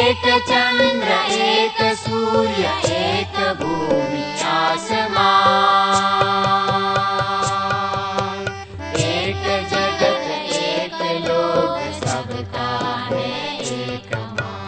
एक चंद्र एक सूर्य एक भूमि आसमान, एक जगत एक लोक सबका है एक माँ।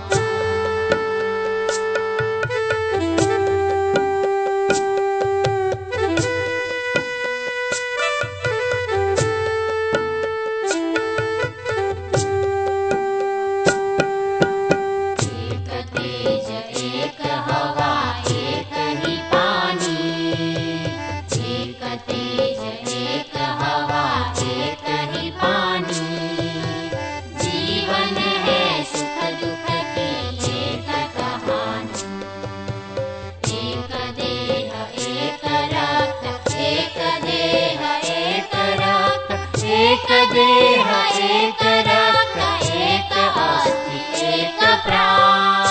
एक तेज एक हवा एक ही पानी, एक तेज एक हवा एक ही पानी, जीवन है सुख दुख की एक कहानी। एक देह एक रक्त एक देह एक रक्त एक देह एक रक्त एक अस्थि एक प्राण।